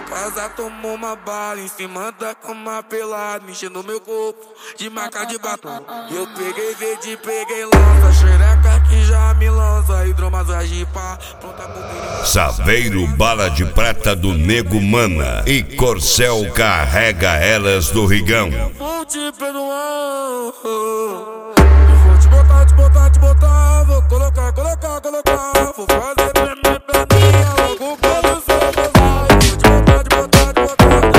casa, tomou uma bala em cima da cama pelada, mexendo no meu corpo de marca de batom. Eu peguei verde, peguei lança, xereca que já me lança, hidromassagem pá, pronta pro perigo. Saveiro bala de prata do Nego Mana e Corcel carrega elas do Rigão. Vou te perdoar, vou te botar, vou colocar, vou fazer minha logo quando você gozar. Vou te botar, vou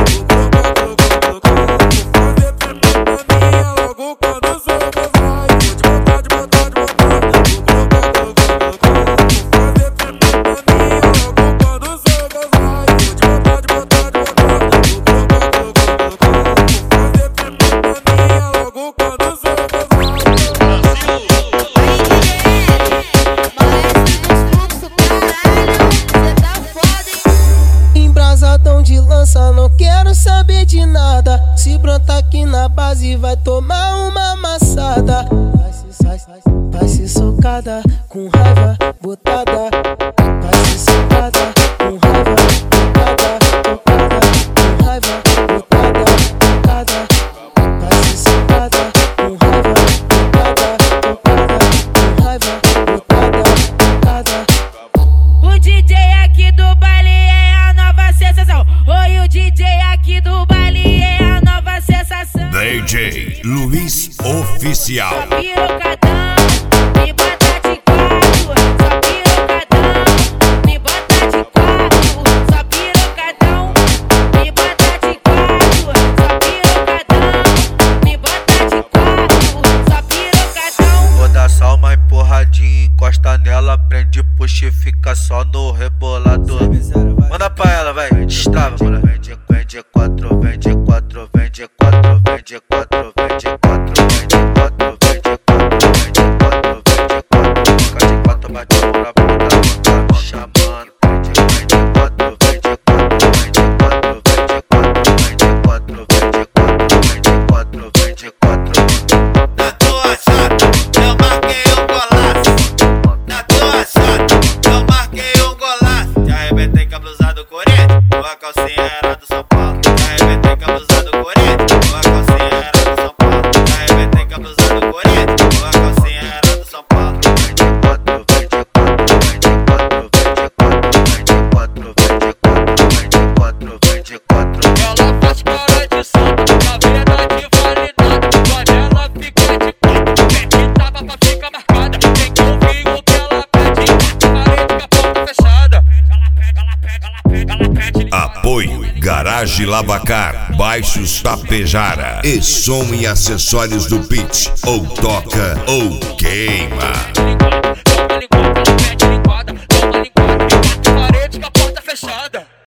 fazer minha logo quando você gozar. Vou te botar, vou fazer minha logo quando você gozar. Vou te botar, vou fazer minha logo quando você gozar. Embrasadão de lança, não quero saber de nada. Se brotar aqui na base, vai tomar uma amassada. Vai ser socada, com raiva, botada. Vai ser socada, com raiva, botada. Tocada, com raiva, botada. Tocada, vai ser socada, com raiva, botada. Tocada, com raiva, botada. Tocada. O DJ aqui do baile é a nova sensação. Oi, o DJ aqui do baile é a nova sensação. DJ Luiz Oficial. Só pirocadão, me bota de quatro. Só pirocadão, me bota de quatro. Só pirocadão, me bota de quatro. Só pirocadão, me bota de quatro. Só pirocadão. Vou dar só uma empurradinha, encosta nela, prende, puxa e fica só no rebolador. Manda pra ela, vai, destrava, mano. Vende quatro, vende quatro, vende quatro, vende quatro, vende quatro, vende quatro, vende quatro, vende quatro, vende quatro. Fica de quatro, bate pra puta, tá me chamando. Vende quatro, vende quatro, vende quatro, vende quatro, vende quatro, vende quatro, vende quatro, vende quatro. Na tua chata, eu marquei um golaço. Na tua chata, eu marquei um golaço. Te arrebentei com a blusa do Corinthians, tua calcinha era do São Paulo. Te arrebentei com a blusa do Corinthians, tua calcinha era do São Paulo. Te arrebentei com a blusa do Corinthians, tua calcinha era do São Paulo. Vende quatro, vende quatro, vende quatro, vende quatro, vende quatro, vende quatro, vende quatro. Ela faz cara de santo, na verdade vale nada. Quando ela fica de quatro, pede tava pra ficar marcada. Tem que ouvir o que ela pede, parede com a porta fechada. Ela pede. Apoio Garage Lavacar, Baixos Tapejara e som e acessórios do Pitch. Ou toca ou queima.